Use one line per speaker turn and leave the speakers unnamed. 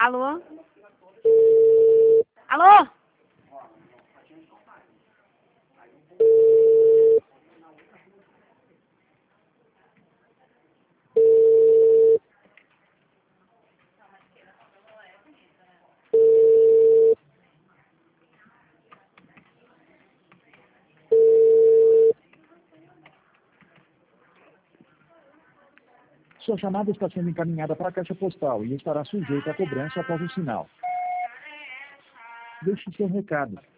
Alô? Alô?
Sua chamada está sendo encaminhada para a caixa postal e estará sujeita a cobrança após o sinal. Deixe seu recado.